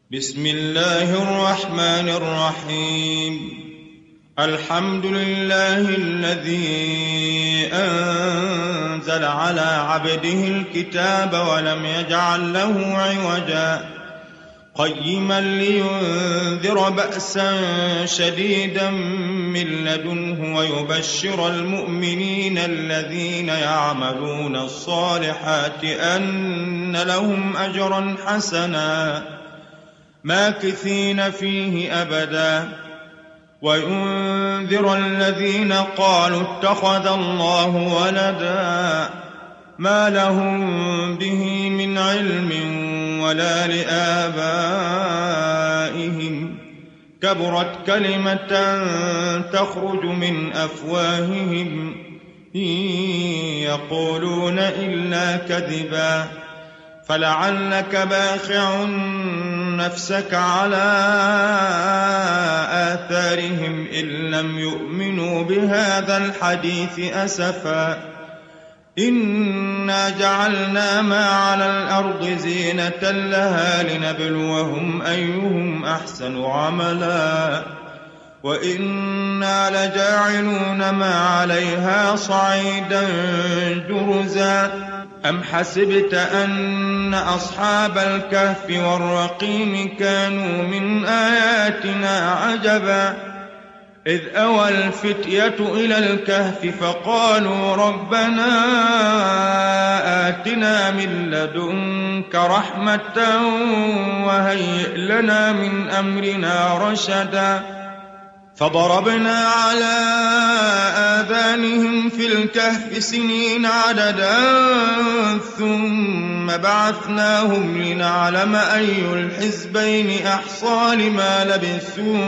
بسم الله الرحمن الرحيم الحمد لله الذي أنزل على عبده الكتاب ولم يجعل له عوجا قيما لينذر بأسا شديدا من لدنه ويبشر المؤمنين الذين يعملون الصالحات أن لهم أجرا حسنا ماكثين فيه أبدا وينذر الذين قالوا اتخذ الله ولدا ما لهم به من علم ولا لآبائهم كبرت كلمة تخرج من أفواههم إن يقولون إلا كذبا فلعلك باخع نفسك على آثارهم إن لم يؤمنوا بهذا الحديث أسفا إنا جعلنا ما على الأرض زينة لها لنبلوهم أيهم أحسن عملا وإنا لجاعلون ما عليها صعيدا جرزا أم حسبت أن أصحاب الكهف والرقيم كانوا من آياتنا عجبا إذ أوى الفتية إلى الكهف فقالوا ربنا آتنا من لدنك رحمة وهيئ لنا من أمرنا رشدا فضربنا على آذانهم في الكهف سنين عددا ثم بعثناهم لنعلم أي الحزبين أحصى لما لبثوا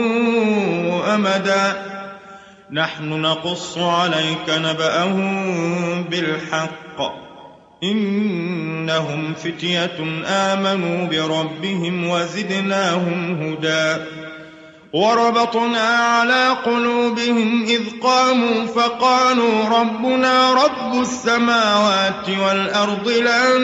أمدا نحن نقص عليك نبأهم بالحق إنهم فتية آمنوا بربهم وزدناهم هدى وربطنا على قلوبهم إذ قاموا فقالوا ربنا رب السماوات والأرض لن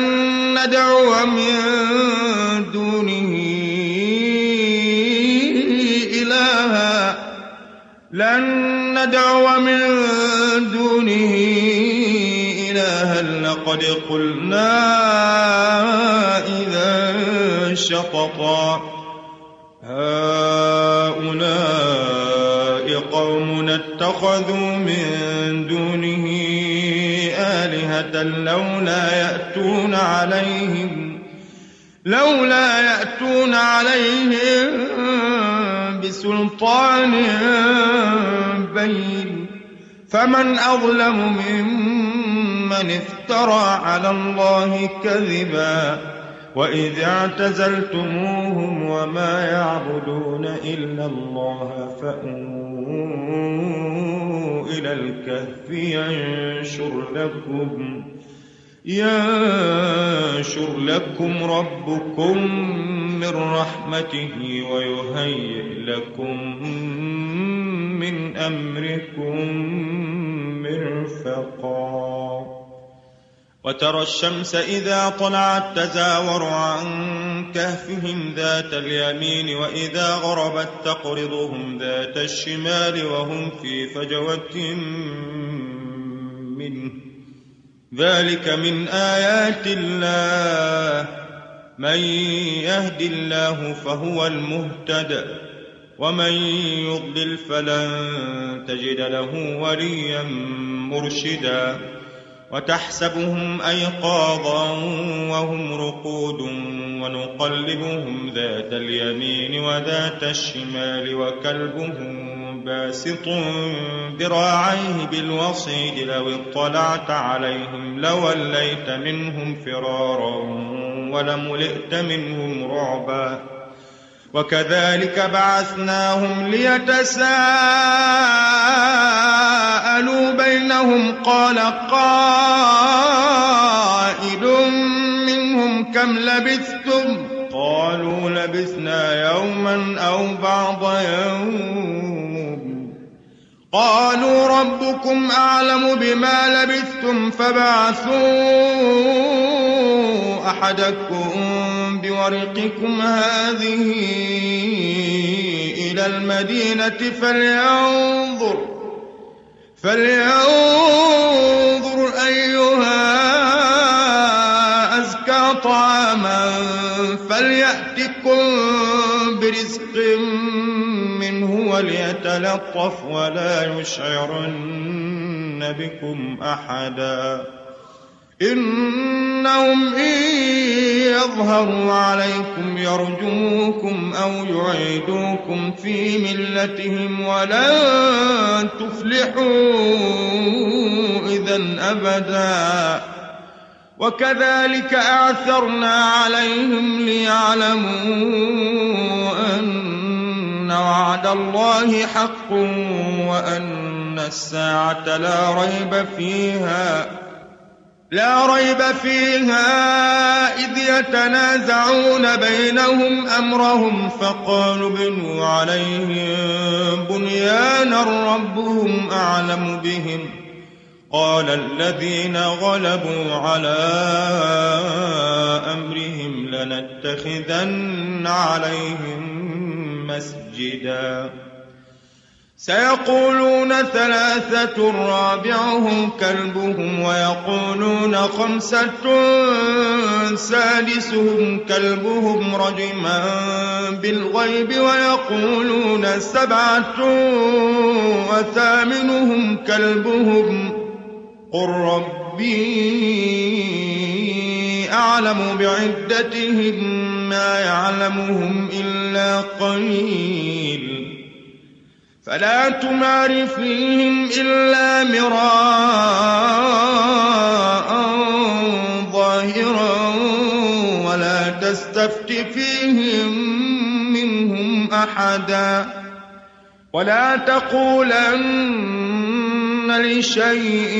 ندعو من دونه إلها لقد قلنا إذا شططا هؤلاء قوم اتخذوا من دونه آلهة لولا يأتون عليهم بسلطان بين فمن أظلم ممن افترى على الله كذبا وإذ اعتزلتموهم وما يعبدون إلا الله فأووا إلى الكهف ينشر لكم ربكم من رحمته ويهيئ لكم من أمركم مرفقا وترى الشمس إذا طلعت تزاور عن كهفهم ذات اليمين وإذا غربت تقرضهم ذات الشمال وهم في فجوة منه ذلك من آيات الله من يهد الله فهو المهتد ومن يضلل فلن تجد له وليا مرشدا وتحسبهم أيقاظا وهم رقود ونقلبهم ذات اليمين وذات الشمال وكلبهم باسط ذراعيه بالوصيد لو اطلعت عليهم لوليت منهم فرارا ولملئت منهم رعبا وكذلك بعثناهم ليتساءلوا بينهم قال قائل منهم كم لبثتم قالوا لبثنا يوما أو بعض يوم قالوا ربكم أعلم بما لبثتم فبعثوا أحدكم طريقكم هذه إلى المدينة فلينظر أيها أزكى طعاما فليأتكم برزق منه وليتلطف ولا يشعرن بكم أحدا إنهم إن يظهروا عليكم يرجموكم أو يعيدوكم في ملتهم ولن تفلحوا إذن أبدا وكذلك أعثرنا عليهم ليعلموا أن وعد الله حق وأن الساعة لا ريب فيها إذ يتنازعون بينهم أمرهم فقالوا ابنوا عليهم بنيانا ربهم أعلم بهم قال الذين غلبوا على أمرهم لنتخذن عليهم مسجدا سيقولون 3 رابعهم كلبهم ويقولون 5 سادسهم كلبهم رجما بالغيب ويقولون 7 وثامنهم كلبهم قل ربي أعلم بعدتهم ما يعلمهم إلا قليل فلا تمار فيهم إلا مراء ظاهرا ولا تستفت فيهم منهم أحدا ولا تقولن لشيء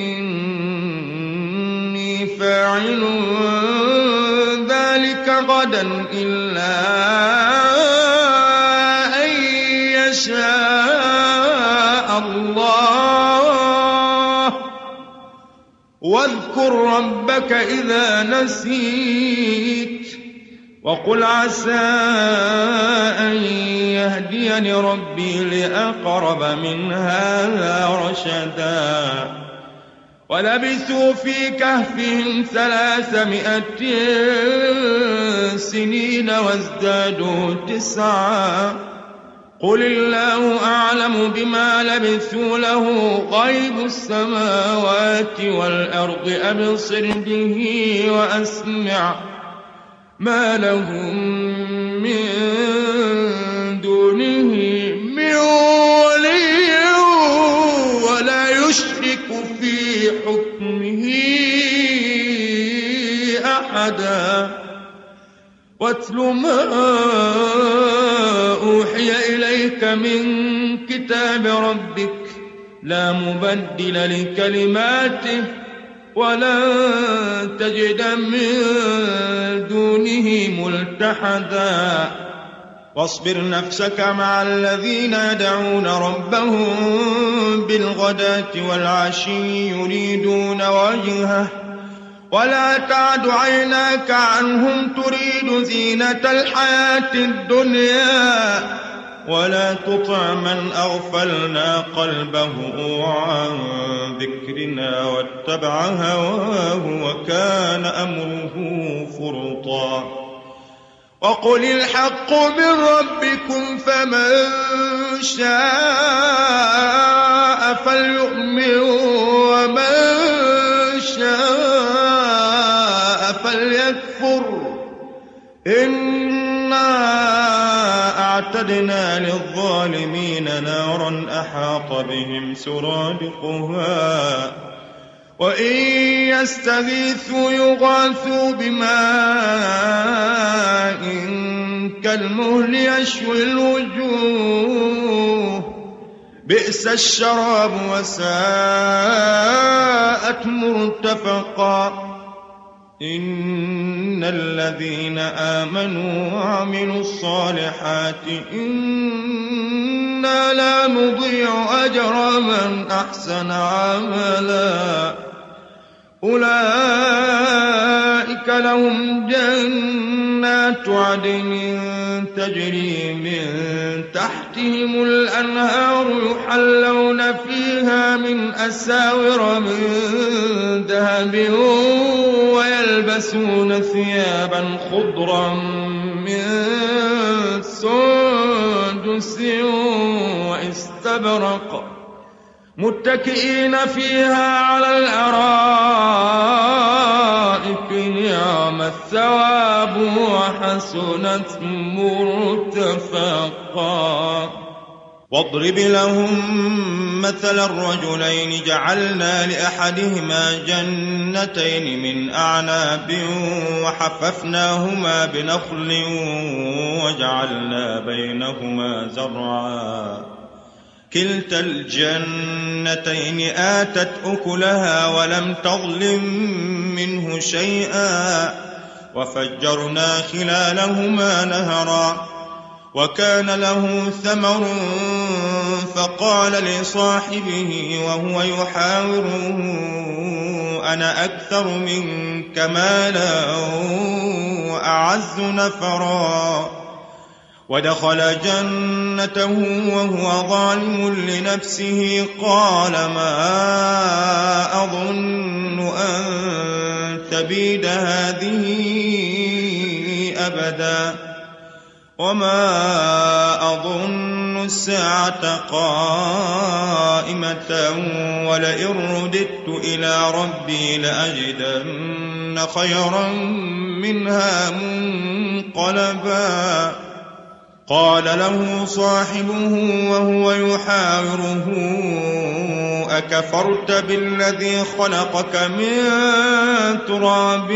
إني فاعل ذلك غدا إلا أن يشاء الله واذكر ربك إذا نسيت وقل عسى أن يهديني ربي لأقرب من هذا رشدا ولبثوا في كهفهم 300 سنين وازدادوا 9 قل الله أعلم بما لبثوا له غيب السماوات والأرض أبصر به وأسمع ما لهم من دونه من ولي ولا يشرك في حكمه أحدا واتل ما أوحي إليك من كتاب ربك لا مبدل لكلماته ولا تجد من دونه ملتحدا واصبر نفسك مع الذين يدعون ربهم بالغداة والعشي يريدون وجهه ولا تعد عيناك عنهم تريد زينة الحياة الدنيا ولا تطع من أغفلنا قلبه عن ذكرنا واتبع هواه وكان أمره فرطا وقل الحق من ربكم فمن شاء فليؤمن ومن شاء فليكفر إنا أعتدنا للظالمين نارا أحاط بهم سرادقها وإن يستغيثوا يغاثوا بماء كالمهل يشوي الوجوه بئس الشراب وساءت مرتفقا إن الذين آمنوا وعملوا الصالحات إنا لا نضيع أجر من أحسن عملا أولئك لهم جنات جنات عدن تجري من تحتهم الأنهار يحلون فيها من أساور من ذهب ويلبسون ثيابا خضرا من سندس واستبرق متكئين فيها على الأرائك نعم الثواب وحسنت مرتفقا. واضرب لهم مثل الرجلين جعلنا لأحدهما جنتين من أعناب وحففناهما بنخل وجعلنا بينهما زرعا كلتا الجنتين آتت أكلها ولم تظلم منه شيئا وفجرنا خلالهما نهرا وكان له ثمر فقال لصاحبه وهو يحاوره أنا أكثر منك مالا وأعز نفرا ودخل جنته وهو ظالم لنفسه قال ما أظن أن تبيد هذه أبدا وما أظن الساعة قائمة ولئن رددت إلى ربي لأجدن خيرا منها منقلبا. قال له صاحبه وهو يحاوره أكفرت بالذي خلقك من تراب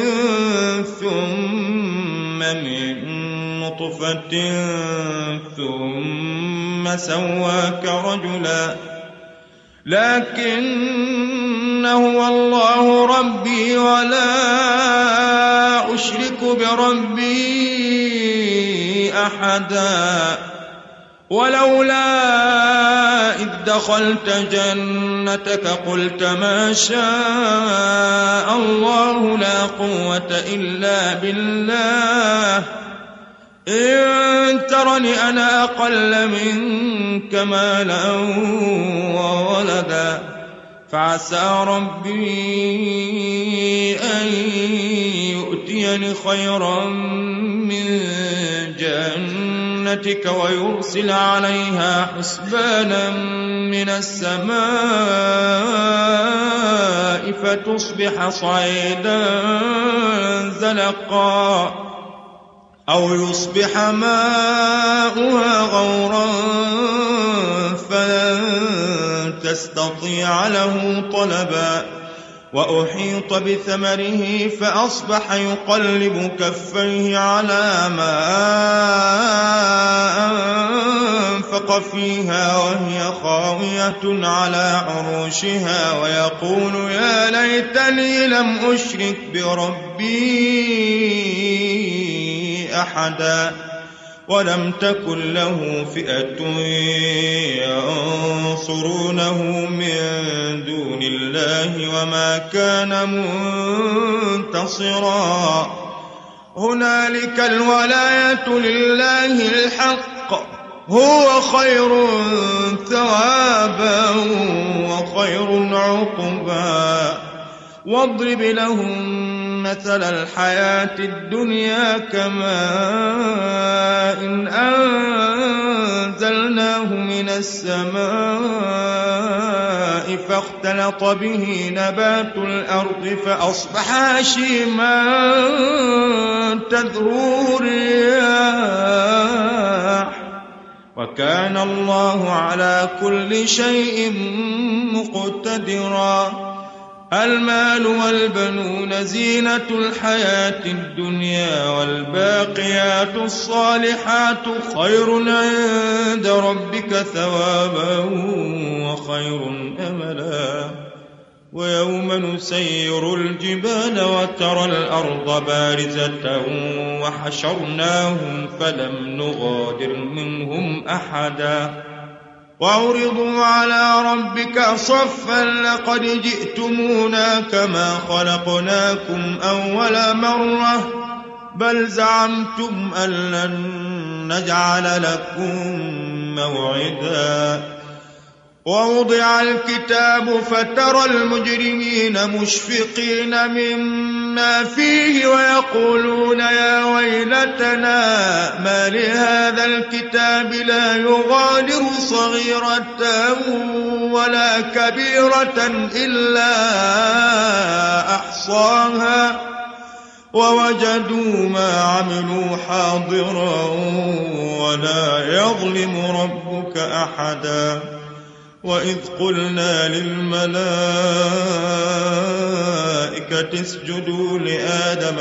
ثم من نطفة ثم سواك رجلا لكن هو الله ربي ولا أشرك بربي أحدا ولولا إذ دخلت جنتك قلت ما شاء الله لا قوة إلا بالله إن ترني أنا أقل منك مالا وولدا فعسى ربي أن يؤتيني خيرا من جنتك ويرسل عليها حسبانا من السماء فتصبح صعيدا زلقا أو يصبح ماؤها غورا فلن تستطيع له طلبا وأحيط بثمره فأصبح يقلب كفيه على ما أنفق فيها وهي خاوية على عروشها ويقول يا ليتني لم أشرك بربي أحدا ولم تكن له فئة ينصرونه من دون الله وما كان منتصرا. هنالك الولاية لله الحق هو خير ثوابا وخير عقبا. واضرب لهم مثل الحياة الدنيا كماء إن أنزلناه من السماء فاختلط به نبات الأرض فأصبح هشيما تذروه الرياح وكان الله على كل شيء مقتدرا. المال والبنون زينة الحياة الدنيا والباقيات الصالحات خير عند ربك ثوابا وخير أملا. ويوم نسير الجبال وترى الأرض بارزة وحشرناهم فلم نغادر منهم أحدا وعرضوا على ربك صفا لقد جئتمونا كما خلقناكم أول مرة بل زعمتم أن لن نجعل لكم موعدا ووضع الكتاب فترى المجرمين مشفقين مما فيه ويقولون يا ويلتنا ما لهذا الكتاب لا يغادر صغيرة ولا كبيرة إلا أحصاها ووجدوا ما عملوا حاضرا ولا يظلم ربك أحدا وإذ قلنا للملائكة اسجدوا لآدم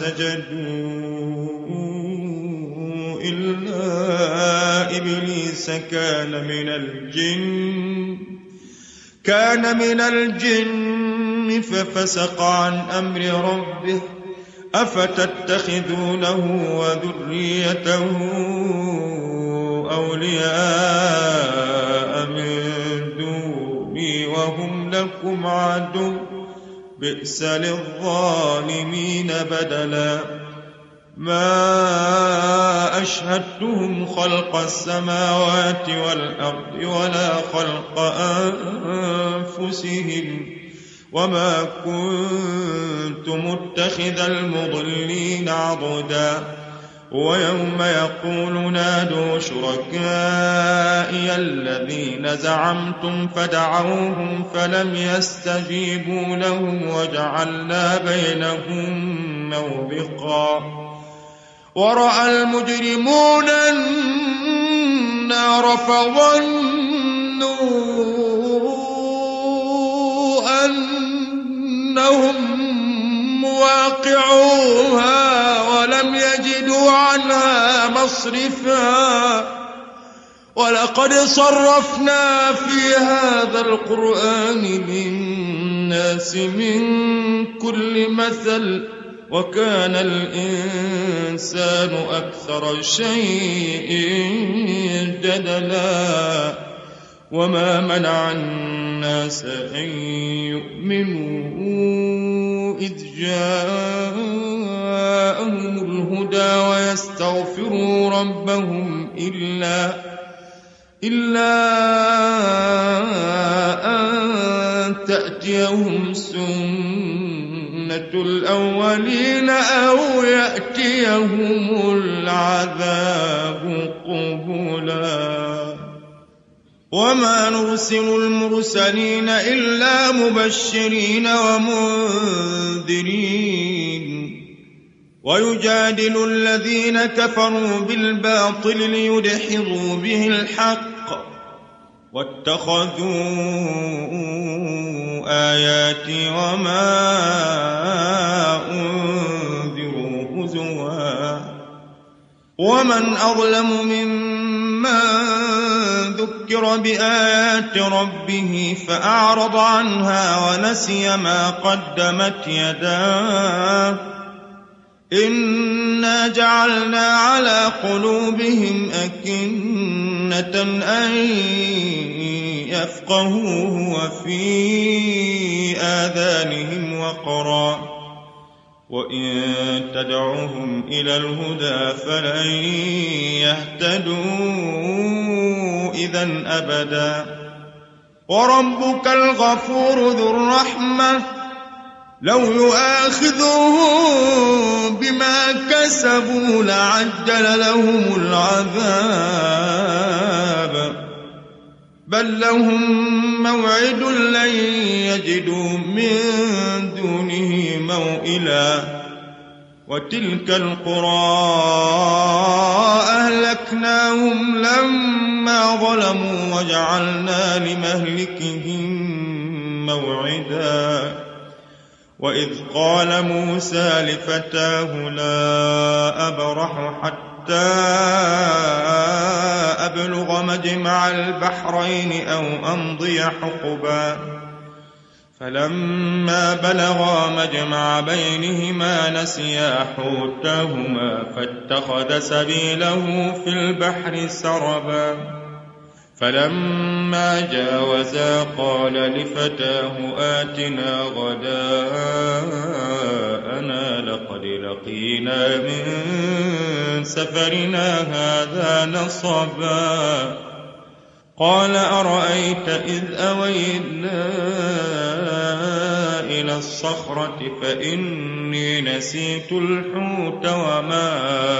فسجدوا إلا إبليس كان من الجن ففسق عن أمر ربه أفتتخذونه وذريته أولياء من دوني وهم لكم عدو بئس للظالمين بدلا ما أشهدتهم خلق السماوات والأرض ولا خلق أنفسهم وما كنت متخذ المضلين عضدا ويوم يقول نادوا شركائي الذين زعمتم فدعوهم فلم يستجيبوا لهم وجعلنا بينهم موبقا ورأى المجرمون النار فظنوا أنهم مواقعوها ولم يجدوا عنها مصرفا ولقد صرفنا في هذا القرآن للناس من كل مثل وكان الإنسان أكثر شيء جدلا وما منع الناس أن يؤمنوا إذ جاءهم الهدى ويستغفروا ربهم إلا أن تأتيهم سنة الأولين أو يأتيهم العذاب قبلا وما نرسل المرسلين إلا مبشرين ومنذرين ويجادل الذين كفروا بالباطل ليدحضوا به الحق واتخذوا آياتي وما أنذروا هزوا ومن أظلم ممن ذكر بآيات ربه فأعرض عنها ونسي ما قدمت يداه إنا جعلنا على قلوبهم أكنة أن يفقهوه وفي آذانهم وقرا وإن تدعوهم إلى الهدى فلن يهتدوا إذن أبدا وربك الغفور ذو الرحمة لو يؤاخذهم بما كسبوا لعجل لهم العذاب بل لهم موعد لن يجدوا من دونه موئلا وتلك القرى أهلكناهم لما ظلموا وجعلنا لمهلكهم موعدا وإذ قال موسى لفتاه لا أبرح حتى أبلغ مجمع البحرين أو أمضي حقبا فلما بلغا مجمع بينهما نسيا حوتهما فاتخذ سبيله في البحر سربا فلما جاوزا قال لفتاه آتنا غداءنا لقد لقينا من سفرنا هذا نصبا قال أرأيت إذ أوينا إلى الصخرة فإني نسيت الحوت وما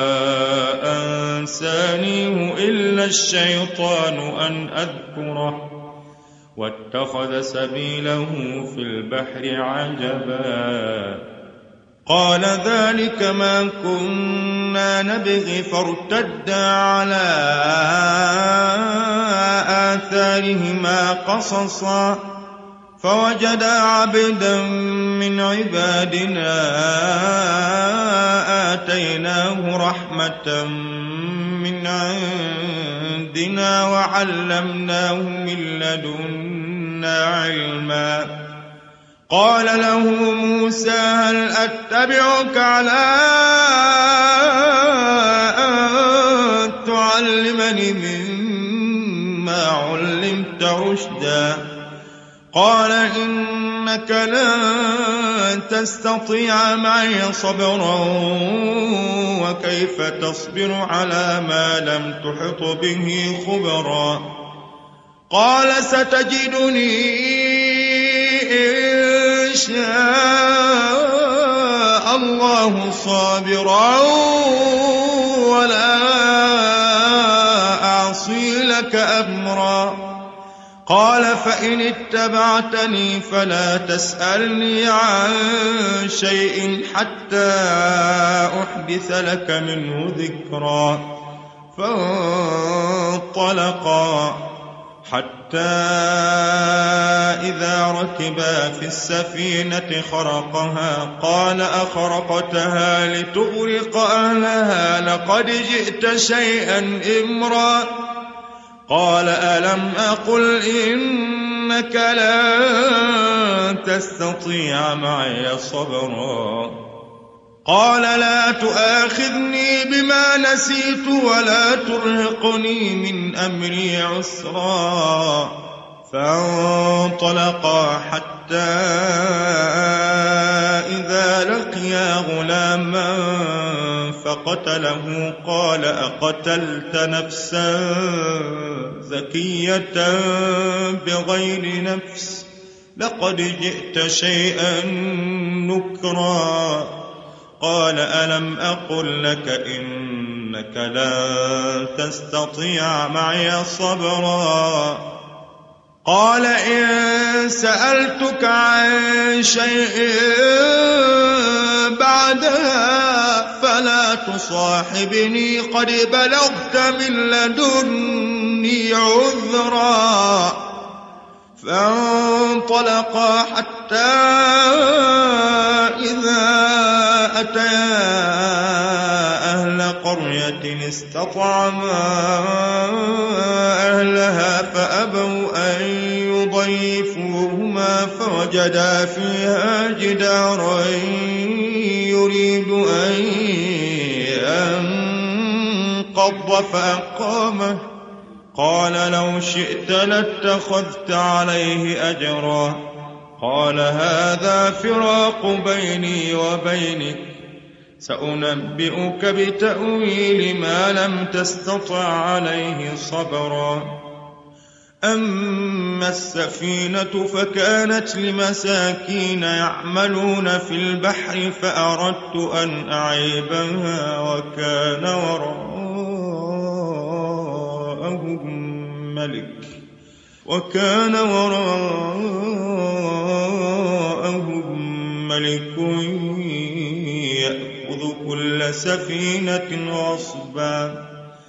أنسانيه إلا الشيطان أن أذكره واتخذ سبيله في البحر عجبا قال ذلك ما كنا نبغي فارتدا على آثارهما قصصا فوجدا عبدا من عبادنا آتيناه رحمة من عندنا وعلمناه من لدنا علما قال له موسى هل أتبعك على أن تعلمني مما علمت رشدا قال إنك لن تستطيع معي صبرا وكيف تصبر على ما لم تحط به خبرا قال ستجدني إن شاء الله صابرا ولا أعصي لك أمرا قال فإن اتبعتني فلا تسألني عن شيء حتى أحدث لك منه ذكرا فانطلقا حتى إذا ركبا في السفينة خرقها قال أخرقتها لتغرق أهلها لقد جئت شيئا إمرا قال ألم أقل إنك لن تستطيع معي صبرا قال لا تؤاخذني بما نسيت ولا ترهقني من أمري عسرا فانطلقا حتى إذا لقيا غلاما فقتله قال أقتلت نفسا زكية بغير نفس لقد جئت شيئا نكرا قال ألم أقل لك إنك لن تستطيع معي صبرا قال إن سألتك عن شيء بعدها فلا تصاحبني قد بلغت من لدني عذرا فانطلقا حتى إذا أتيا أهل قرية استطعما أهلها فأبوا أن يضيفوهما فوجدا فيها جدارا يريد أن ينقض فأقامه قال لو شئت لاتخذت عليه أجرا قال هذا فراق بيني وبينك سأنبئك بتأويل ما لم تستطع عليه صبرا أما السفينة فكانت لمساكين يعملون في البحر فأردت أن أعيبها وكان وراءهم ملك يأخذ كل سفينة غصبا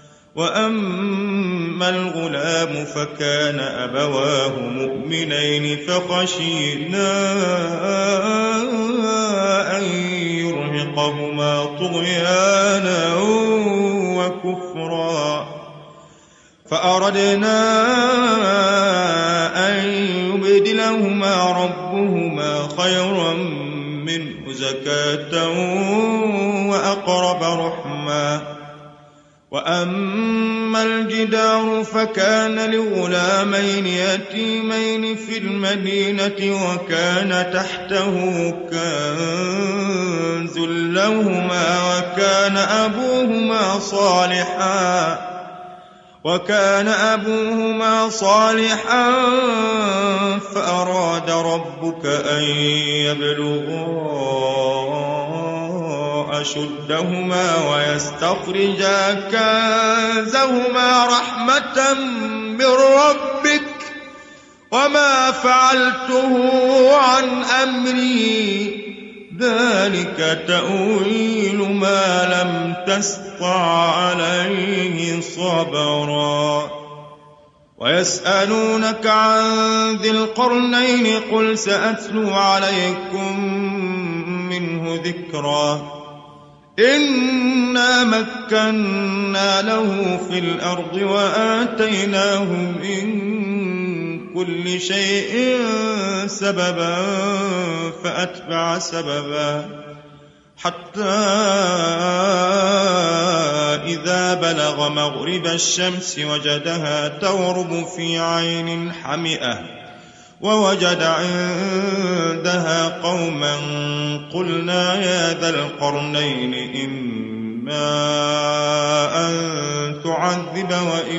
وأما الغلام فكان أبواه مؤمنين فخشينا أن يرهقهما طغيانا وكفرا فأردنا أن يبدلهما ربهما خيرا منه زكاة وأقرب رحما وأما الجدار فكان لغلامين يتيمين في المدينة وكان تحته كنز لهما وكان أبوهما صالحا فأراد ربك أن يبلغا أشدهما ويستخرجا كنزهما رحمة من ربك وما فعلته عن أمري ذلك تأويل ما لم تسطع عليه صبرا ويسألونك عن ذي القرنين قل سأتلو عليكم منه ذكرا إنا مكنا له في الأرض وآتيناه من كل شيء سببا فأتبع سببا حتى إذا بلغ مغرب الشمس وجدها تغرب في عين حمئة ووجد عندها قوما قلنا يا ذا القرنين إما أن تعذب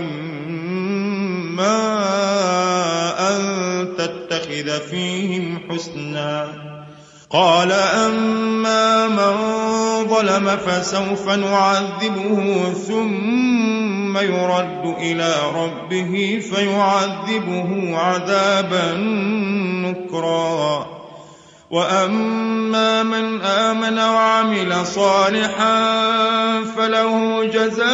وإما أن تتخذ فيهم حسنا قال أما من ظلم فسوف نعذبه ثم يرد إلى ربه فيعذبه عذابا نكرا وأما من آمن وعمل صالحا فله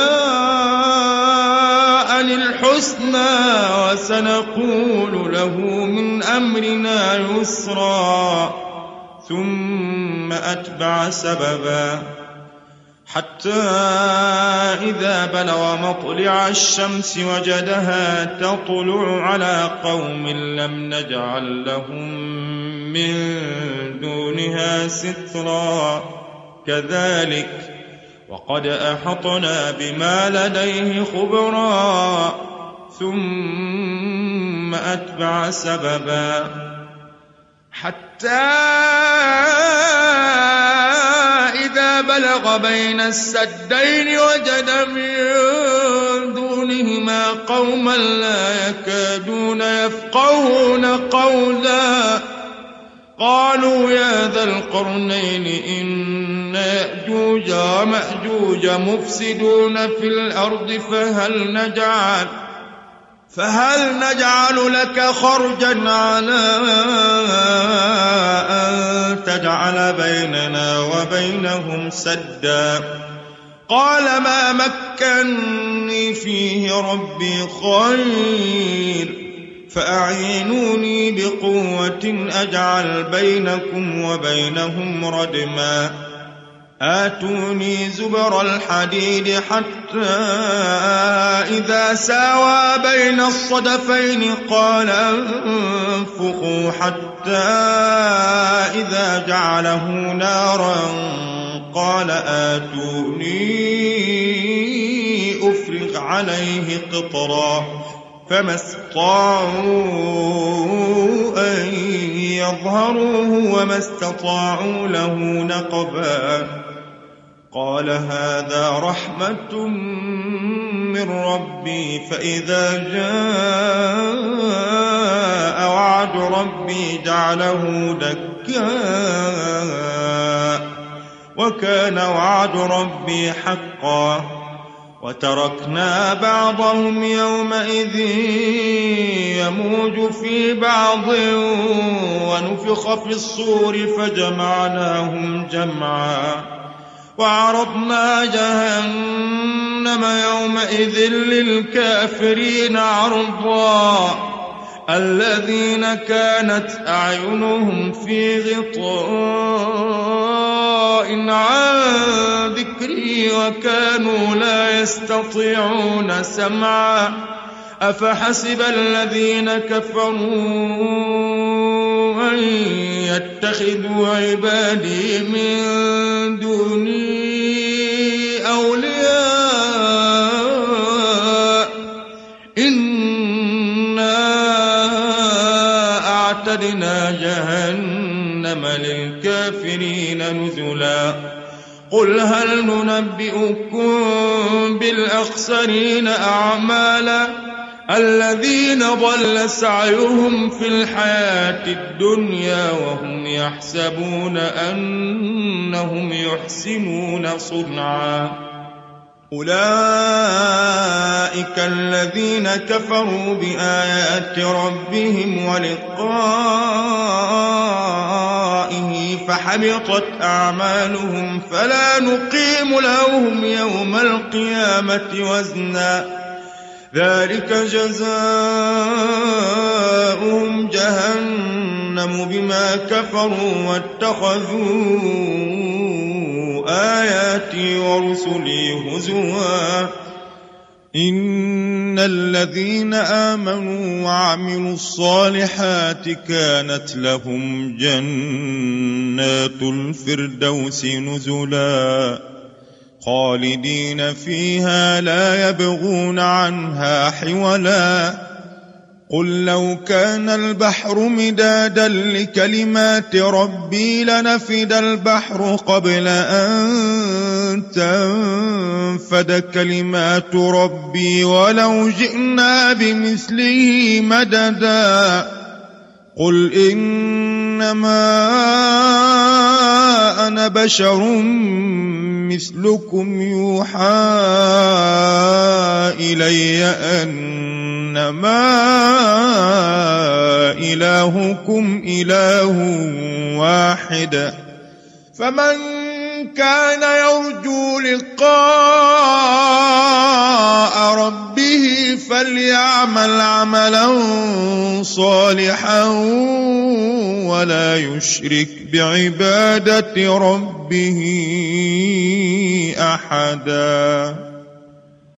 جزاء الحسنى وسنقول له من أمرنا يسرا ثم أتبع سببا حتى إذا بلغ مطلع الشمس وجدها تطلع على قوم لم نجعل لهم من دونها سترا كذلك وقد أحطنا بما لديه خبرا ثم أتبع سببا حتى إذا بلغ بين السدين وجد من دونهما قوما لا يكادون يفقهون قولا قالوا يا ذا القرنين إن يأجوج ومأجوج مفسدون في الأرض فهل نجعل لك خرجا على أن تجعل بيننا وبينهم سدا قال ما مكني فيه ربي خير فأعينوني بقوة أجعل بينكم وبينهم ردما آتوني زبر الحديد حتى إذا ساوى بين الصدفين قال انفخوا حتى إذا جعله نارا قال آتوني أفرغ عليه قطرا فما استطاعوا أن يظهروه وما استطاعوا له نقبا قال هذا رحمة من ربي فإذا جاء وعد ربي جعله دكا وكان وعد ربي حقا وتركنا بعضهم يومئذ يموج في بعض ونفخ في الصور فجمعناهم جمعا وعرضنا جهنم يومئذ للكافرين عرضا الذين كانت أعينهم في غطاء عن ذكري وكانوا لا يستطيعون سمعا أفحسب الذين كفروا أن يتخذوا عبادي من دوني أولياء وأعتدنا جهنم للكافرين نزلا قل هل ننبئكم بالأخسرين أعمالا الذين ضل سعيهم في الحياة الدنيا وهم يحسبون أنهم يحسنون صنعا أولئك الذين كفروا بآيات ربهم ولقائه فحبطت أعمالهم فلا نقيم لهم يوم القيامة وزنا ذلك جزاؤهم جهنم بما كفروا واتخذوا آياتي ورسلي هزوا إن الذين آمنوا وعملوا الصالحات كانت لهم جنات الفردوس نزلا خالدين فيها لا يبغون عنها حولا قل لو كان البحر مدادا لكلمات ربي لنفد البحر قبل أن تنفد كلمات ربي ولو جئنا بمثله مددا قل إنما أنا بشر مثلكم يوحى إلي أنما إلهكم إله واحد فمن كان يرجو لقاء ربه فليعمل عملا صالحا ولا يشرك بعبادة ربه أحدا